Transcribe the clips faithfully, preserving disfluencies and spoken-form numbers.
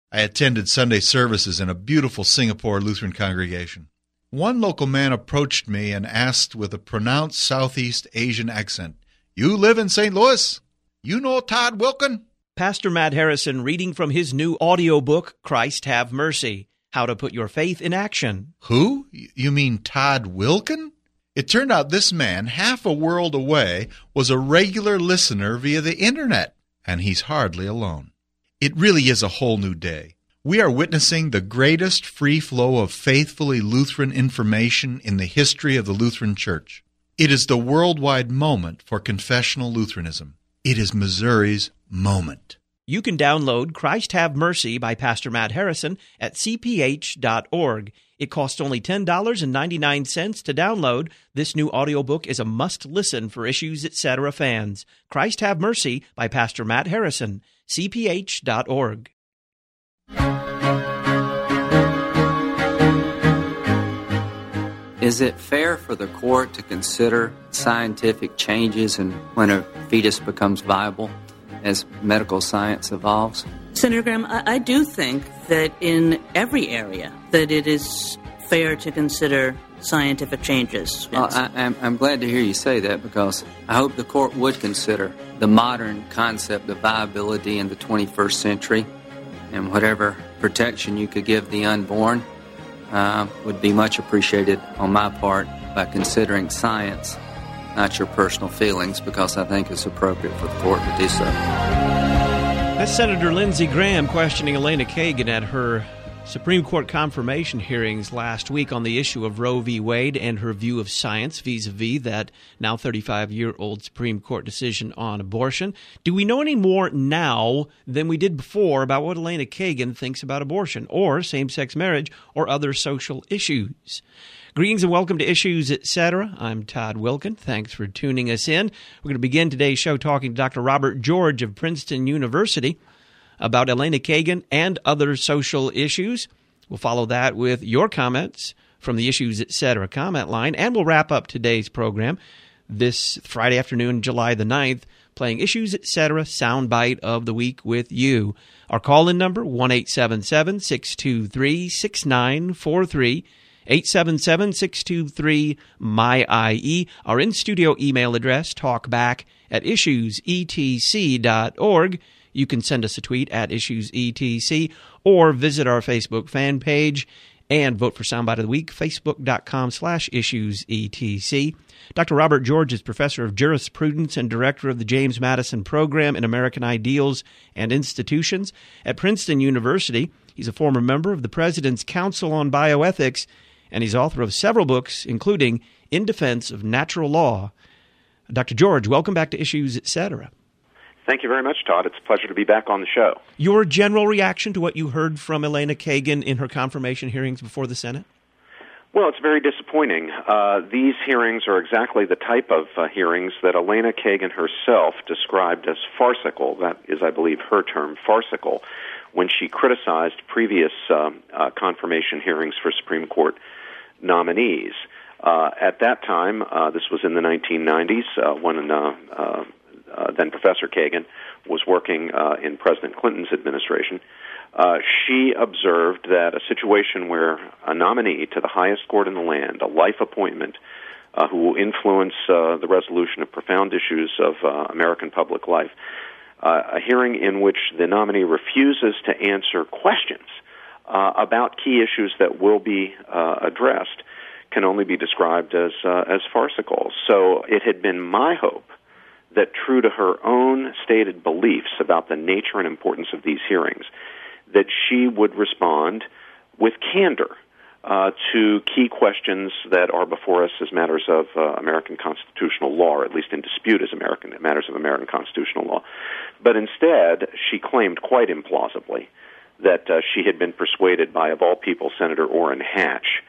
I attended Sunday services in a beautiful Singapore Lutheran congregation. One local man approached me and asked with a pronounced Southeast Asian accent, "You live in Saint Louis? You know Todd Wilken?" Pastor Matt Harrison reading from his new audiobook, Christ Have Mercy, How to Put Your Faith in Action. Who? You mean Todd Wilken? It turned out this man, half a world away, was a regular listener via the internet, and he's hardly alone. It really is a whole new day. We are witnessing the greatest free flow of faithfully Lutheran information in the history of the Lutheran Church. It is the worldwide moment for confessional Lutheranism. It is Missouri's moment. You can download Christ Have Mercy by Pastor Matt Harrison at c p h dot org. It costs only ten dollars and ninety-nine cents to download. This new audiobook is a must-listen for Issues Etc. fans. Christ Have Mercy by Pastor Matt Harrison, c p h dot org. Is it fair for the court to consider scientific changes in when a fetus becomes viable as medical science evolves? Senator Graham, I, I do think that in every area that it is fair to consider scientific changes. Well, I, I'm, I'm glad to hear you say that, because I hope the court would consider the modern concept of viability in the twenty-first century, and whatever protection you could give the unborn uh, would be much appreciated on my part by considering science, not your personal feelings, because I think it's appropriate for the court to do so. That's Senator Lindsey Graham questioning Elena Kagan at her Supreme Court confirmation hearings last week on the issue of Roe v. Wade and her view of science vis-a-vis that now thirty-five-year-old Supreme Court decision on abortion. Do we know any more now than we did before about what Elena Kagan thinks about abortion or same-sex marriage or other social issues? Greetings and welcome to Issues Etc. I'm Todd Wilken. Thanks for tuning us in. We're going to begin today's show talking to Doctor Robert George of Princeton University about Elena Kagan and other social issues. We'll follow that with your comments from the Issues Etc. comment line, and we'll wrap up today's program this Friday afternoon, July the ninth, playing Issues Etc. Soundbite of the Week with you. Our call-in number, one eight seven seven, six two three, six nine four three, eight seven seven, six two three, M Y I E. Our in-studio email address, talkback at issues e t c dot org. You can send us a tweet at IssuesETC or visit our Facebook fan page and vote for Soundbite of the Week, facebook.com slash IssuesETC. Doctor Robert George is Professor of Jurisprudence and Director of the James Madison Program in American Ideals and Institutions at Princeton University. He's a former member of the President's Council on Bioethics, and he's author of several books, including In Defense of Natural Law. Doctor George, welcome back to Issues Etc. Thank you very much, Todd. It's a pleasure to be back on the show. Your general reaction to what you heard from Elena Kagan in her confirmation hearings before the Senate? Well, it's very disappointing. Uh, these hearings are exactly the type of uh, hearings that Elena Kagan herself described as farcical. That is, I believe, her term, farcical, when she criticized previous uh, uh, confirmation hearings for Supreme Court nominees. Uh, at that time, uh, this was in the nineteen nineties, uh, when uh, uh, Uh, then Professor Kagan was working uh, in President Clinton's administration. Uh, she observed that a situation where a nominee to the highest court in the land, a life appointment, uh, who will influence uh, the resolution of profound issues of uh, American public life, uh, a hearing in which the nominee refuses to answer questions uh, about key issues that will be uh, addressed, can only be described as uh, as farcical. So it had been my hope that, true to her own stated beliefs about the nature and importance of these hearings, that she would respond with candor uh, to key questions that are before us as matters of uh, American constitutional law, or at least in dispute as American matters of American constitutional law. But instead, she claimed quite implausibly that uh, she had been persuaded by, of all people, Senator Orrin Hatch,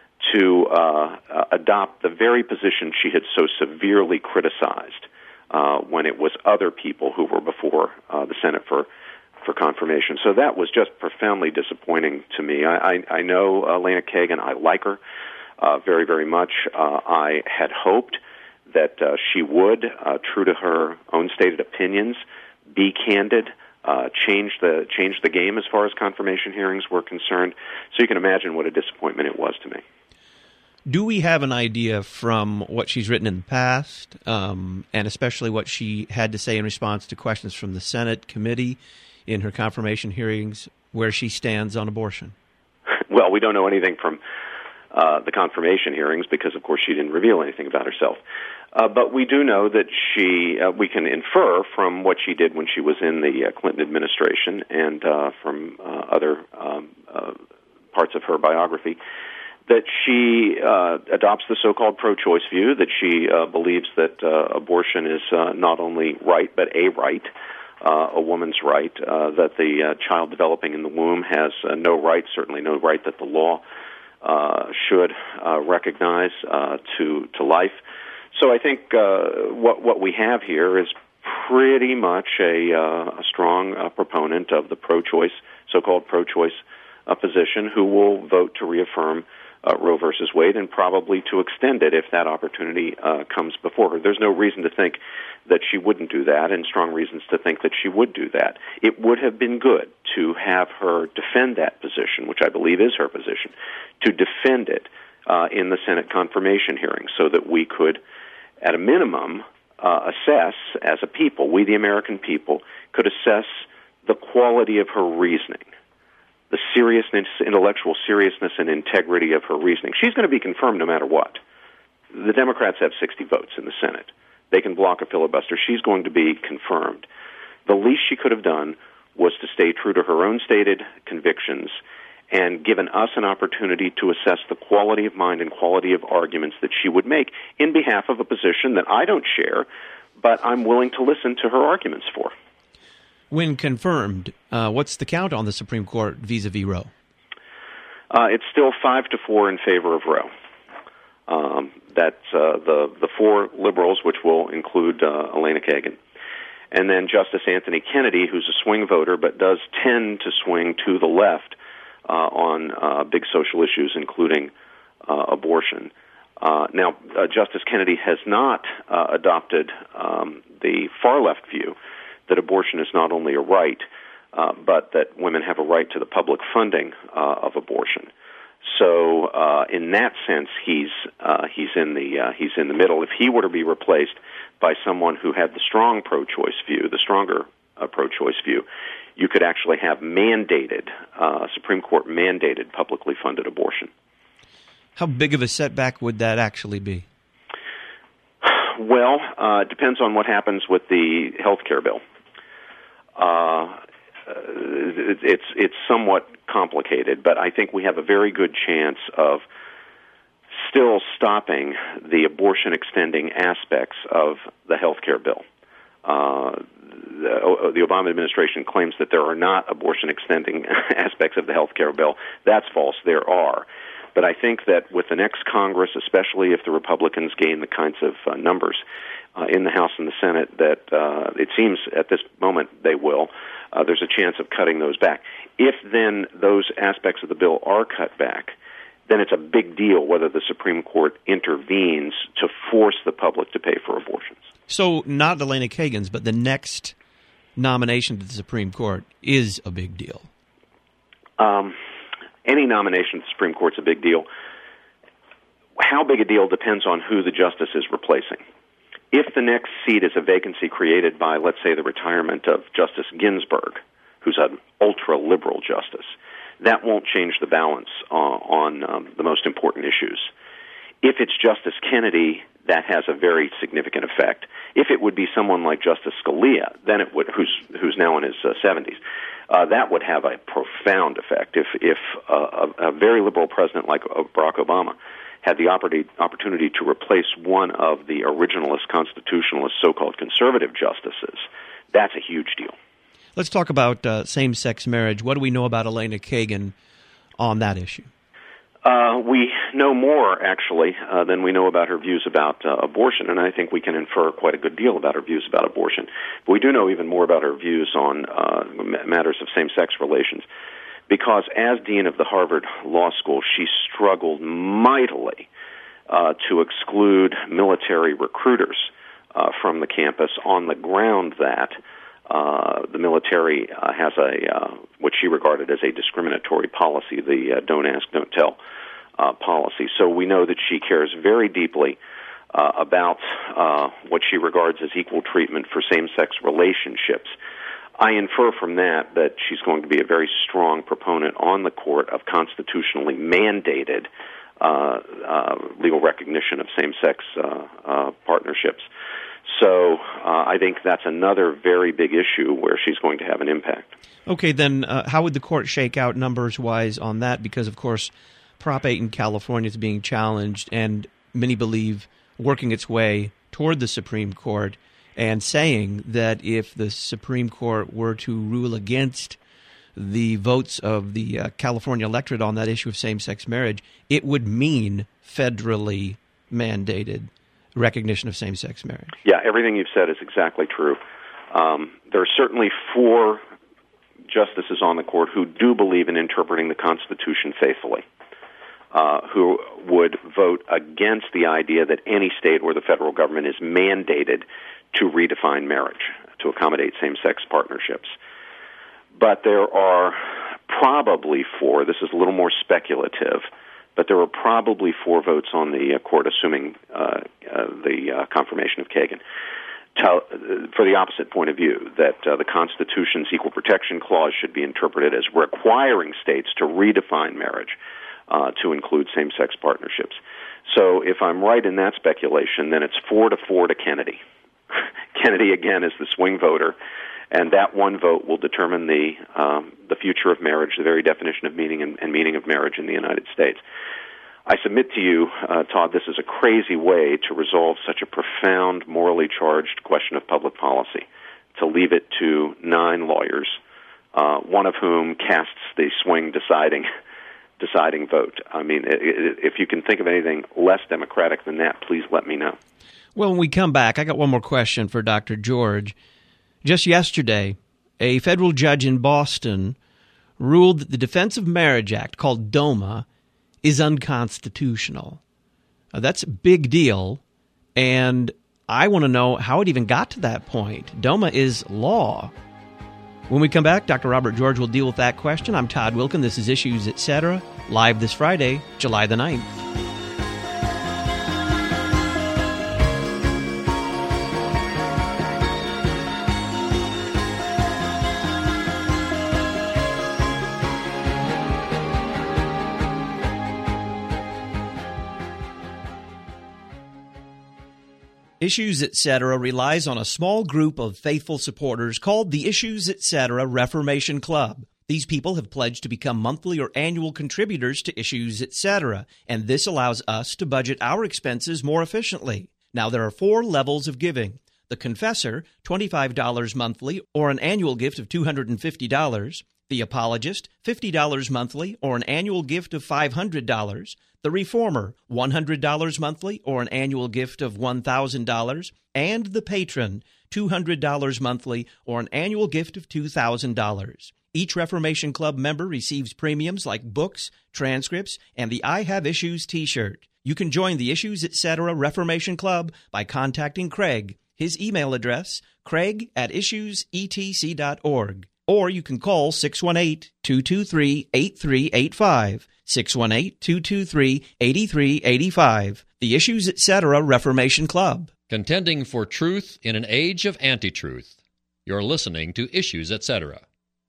to uh, uh, adopt the very position she had so severely criticized Uh, when it was other people who were before uh, the Senate for for confirmation. So that was just profoundly disappointing to me. I, I, I know Elena Kagan. I like her uh, very, very much. Uh, I had hoped that uh, she would, uh, true to her own stated opinions, be candid uh, changed the changed the game as far as confirmation hearings were concerned. So you can imagine what a disappointment it was to me. Do we have an idea from what she's written in the past, um, and especially what she had to say in response to questions from the Senate committee in her confirmation hearings, where she stands on abortion? Well, we don't know anything from uh, the confirmation hearings because, of course, she didn't reveal anything about herself. Uh, but we do know that she, uh, we can infer from what she did when she was in the uh, Clinton administration and uh, from uh, other um, uh, parts of her biography, that she uh, adopts the so-called pro-choice view, that she uh, believes that uh, abortion is uh, not only right, but a right, uh, a woman's right, uh, that the uh, child developing in the womb has uh, no right, certainly no right that the law uh, should uh, recognize uh, to, to life. So I think uh, what, what we have here is pretty much a, uh, a strong uh, proponent of the pro-choice, so-called pro-choice uh, position, who will vote to reaffirm Uh, Roe versus Wade, and probably to extend it if that opportunity uh, comes before her. There's no reason to think that she wouldn't do that, and strong reasons to think that she would do that. It would have been good to have her defend that position, which I believe is her position, to defend it uh, in the Senate confirmation hearing so that we could, at a minimum, uh, assess, as a people, we the American people, could assess the quality of her reasoning, the seriousness, intellectual seriousness and integrity of her reasoning. She's going to be confirmed no matter what. The Democrats have sixty votes in the Senate. They can block a filibuster. She's going to be confirmed. The least she could have done was to stay true to her own stated convictions and given us an opportunity to assess the quality of mind and quality of arguments that she would make in behalf of a position that I don't share, but I'm willing to listen to her arguments for. When confirmed, uh, what's the count on the Supreme Court vis-a-vis Roe? Uh, it's still five to four in favor of Roe. Um, that's uh, the the four liberals, which will include uh, Elena Kagan, and then Justice Anthony Kennedy, who's a swing voter but does tend to swing to the left uh, on uh, big social issues, including uh, abortion. Uh, now, uh, Justice Kennedy has not uh, adopted um, the far left view that abortion is not only a right, uh, but that women have a right to the public funding uh, of abortion. So, uh, in that sense, he's uh, he's in the uh, he's in the middle. If he were to be replaced by someone who had the strong pro-choice view, the stronger uh, pro-choice view, you could actually have mandated uh, Supreme Court mandated publicly funded abortion. How big of a setback would that actually be? Well, uh, it depends on what happens with the health care bill. Uh, it's it's somewhat complicated, but I think we have a very good chance of still stopping the abortion extending aspects of the health care bill. Uh, the, the Obama administration claims that there are not abortion extending aspects of the health care bill. That's false. There are. But I think that with the next Congress, especially if the Republicans gain the kinds of uh, numbers uh, in the House and the Senate that uh, it seems at this moment they will, uh, there's a chance of cutting those back. If then those aspects of the bill are cut back, then it's a big deal whether the Supreme Court intervenes to force the public to pay for abortions. So not Elena Kagan's, but the next nomination to the Supreme Court is a big deal. Um. Any nomination to the Supreme Court's a big deal. How big a deal depends on who the justice is replacing. If the next seat is a vacancy created by, let's say, the retirement of Justice Ginsburg, who's an ultra-liberal justice, that won't change the balance uh, on um, the most important issues. If it's Justice Kennedy, that has a very significant effect. If it would be someone like Justice Scalia, then it would, who's who's now in his uh, seventies, uh, that would have a profound effect. If if uh, a, a very liberal president like Barack Obama had the opportunity to replace one of the originalist, constitutionalist, so-called conservative justices, that's a huge deal. Let's talk about uh, same-sex marriage. What do we know about Elena Kagan on that issue? Uh, we know more, actually, uh, than we know about her views about uh, abortion, and I think we can infer quite a good deal about her views about abortion. But we do know even more about her views on uh, matters of same-sex relations, because as dean of the Harvard Law School, she struggled mightily uh, to exclude military recruiters uh, from the campus on the ground that uh, the military uh, has a uh, what she regarded as a discriminatory policy, the uh, don't ask, don't tell uh, policy. So we know that she cares very deeply uh, about uh, what she regards as equal treatment for same-sex relationships. I infer from that that she's going to be a very strong proponent on the court of constitutionally mandated uh, uh, legal recognition of same-sex uh, uh, partnerships. So uh, I think that's another very big issue where she's going to have an impact. Okay, then uh, how would the court shake out numbers-wise on that? Because, of course, Prop eight in California is being challenged, and many believe working its way toward the Supreme Court and saying that if the Supreme Court were to rule against the votes of the uh, California electorate on that issue of same-sex marriage, it would mean federally mandated recognition of same-sex marriage. Yeah, everything you've said is exactly true. Um, there are certainly four justices on the court who do believe in interpreting the Constitution faithfully, uh, who would vote against the idea that any state or the federal government is mandated to redefine marriage, to accommodate same-sex partnerships. But there are probably four, this is a little more speculative, but there were probably four votes on the uh, court, assuming uh, uh, the uh, confirmation of Kagan, tell, uh, for the opposite point of view, that uh, the Constitution's Equal Protection Clause should be interpreted as requiring states to redefine marriage uh, to include same-sex partnerships. So if I'm right in that speculation, then it's four to four to Kennedy. Kennedy, again, is the swing voter, and that one vote will determine the um, the future of marriage, the very definition of meaning and, and meaning of marriage in the United States. I submit to you, uh, Todd, this is a crazy way to resolve such a profound, morally charged question of public policy, to leave it to nine lawyers, uh, one of whom casts the swing deciding deciding vote. I mean, if you can think of anything less democratic than that, please let me know. Well, when we come back, I got one more question for Doctor George. Just yesterday, a federal judge in Boston ruled that the Defense of Marriage Act, called DOMA, is unconstitutional. Uh, that's a big deal, and I want to know how it even got to that point. DOMA is law. When we come back, Doctor Robert George will deal with that question. I'm Todd Wilken. This is Issues, et cetera, live this Friday, July the ninth. Issues, et cetera relies on a small group of faithful supporters called the Issues, et cetera Reformation Club. These people have pledged to become monthly or annual contributors to Issues, et cetera, and this allows us to budget our expenses more efficiently. Now, there are four levels of giving. The Confessor, twenty-five dollars monthly or an annual gift of two hundred fifty dollars. The Apologist, fifty dollars monthly or an annual gift of five hundred dollars. The Reformer, one hundred dollars monthly or an annual gift of one thousand dollars. And the Patron, two hundred dollars monthly or an annual gift of two thousand dollars. Each Reformation Club member receives premiums like books, transcripts, and the I Have Issues t-shirt. You can join the Issues, et cetera Reformation Club by contacting Craig. His email address, craig at issues e t c dot org. Or you can call six one eight, two two three, eight three eight five, six one eight, two two three, eight three eight five. The Issues, et cetera Reformation Club. Contending for truth in an age of anti-truth. You're listening to Issues, et cetera.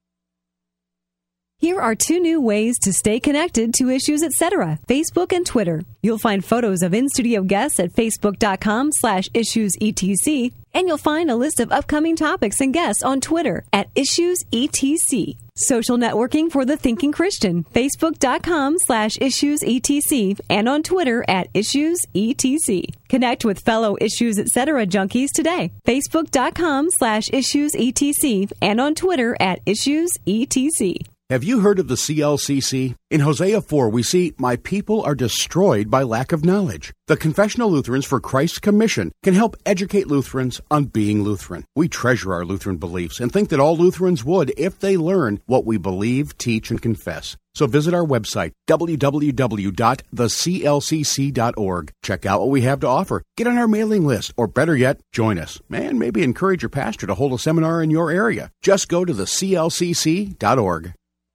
Here are two new ways to stay connected to Issues, et cetera, Facebook and Twitter. You'll find photos of in-studio guests at facebook.com slash issuesetc, and you'll find a list of upcoming topics and guests on Twitter at issuesetc. Social networking for the thinking Christian, facebook.com slash issuesetc, and on Twitter at issuesetc. Connect with fellow Issues, et cetera junkies today, facebook.com slash issuesetc, and on Twitter at issuesetc. Have you heard of the C L C C? In Hosea four, we see, "My people are destroyed by lack of knowledge." The Confessional Lutherans for Christ's Commission can help educate Lutherans on being Lutheran. We treasure our Lutheran beliefs and think that all Lutherans would if they learn what we believe, teach, and confess. So visit our website, w w w dot the c l c c dot org. Check out what we have to offer. Get on our mailing list, or better yet, join us. And maybe encourage your pastor to hold a seminar in your area. Just go to the c l c c dot org.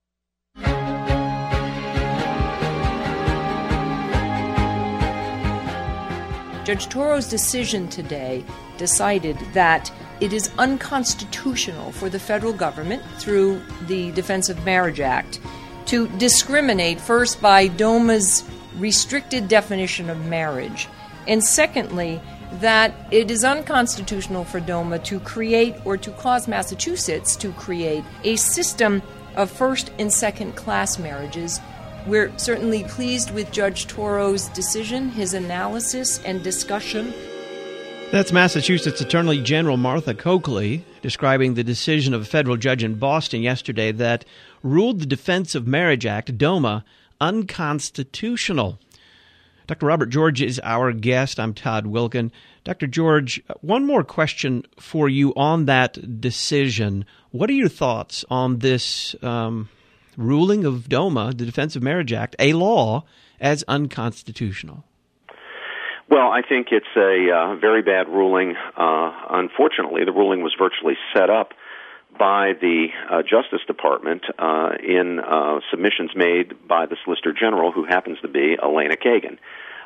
Judge Toro's decision today decided that it is unconstitutional for the federal government, through the Defense of Marriage Act, to discriminate first by DOMA's restricted definition of marriage, and secondly, that it is unconstitutional for DOMA to create or to cause Massachusetts to create a system of first and second class marriages. We're certainly pleased with Judge Toro's decision, his analysis and discussion. That's Massachusetts Attorney General Martha Coakley describing the decision of a federal judge in Boston yesterday that ruled the Defense of Marriage Act, DOMA, unconstitutional. Doctor Robert George is our guest. I'm Todd Wilken. Doctor George, one more question for you on that decision. What are your thoughts on this um ruling of DOMA, the Defense of Marriage Act, a law, as unconstitutional? Well, I think it's a uh, very bad ruling. Uh, unfortunately, the ruling was virtually set up by the uh, Justice Department uh, in uh, submissions made by the Solicitor General, who happens to be Elena Kagan.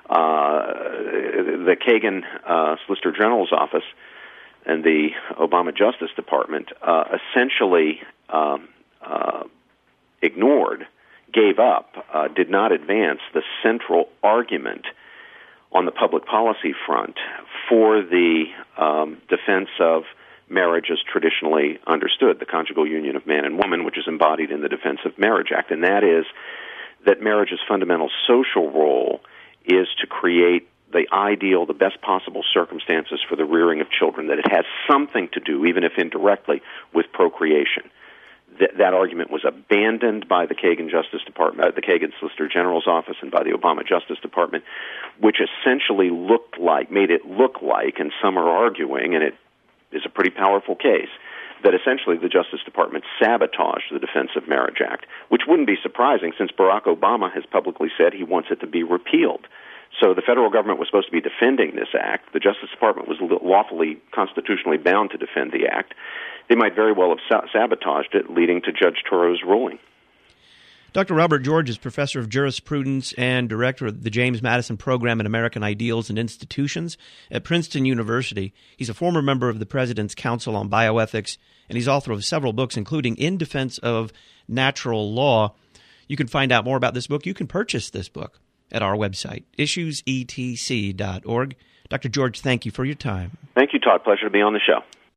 Uh, the Kagan uh, Solicitor General's office and the Obama Justice Department uh, essentially um, uh, ignored, gave up, uh, did not advance the central argument on the public policy front for the um, defense of marriage as traditionally understood, the conjugal union of man and woman, which is embodied in the Defense of Marriage Act, and that is that marriage's fundamental social role is to create the ideal, the best possible circumstances for the rearing of children, that it has something to do, even if indirectly, with procreation. Th- that argument was abandoned by the Kagan Justice Department, uh, the Kagan Solicitor General's office, and by the Obama Justice Department, which essentially looked like, made it look like, and some are arguing, and it is a pretty powerful case, that essentially the Justice Department sabotaged the Defense of Marriage Act, which wouldn't be surprising since Barack Obama has publicly said he wants it to be repealed. So the federal government was supposed to be defending this act. The Justice Department was lawfully, constitutionally bound to defend the act. They might very well have sabotaged it, leading to Judge Toro's ruling. Doctor Robert George is professor of jurisprudence and director of the James Madison Program in American Ideals and Institutions at Princeton University. He's a former member of the President's Council on Bioethics, and he's author of several books, including In Defense of Natural Law. You can find out more about this book. You can purchase this book at our website, issues e t c dot org. Doctor George, thank you for your time. Thank you, Todd. Pleasure to be on the show.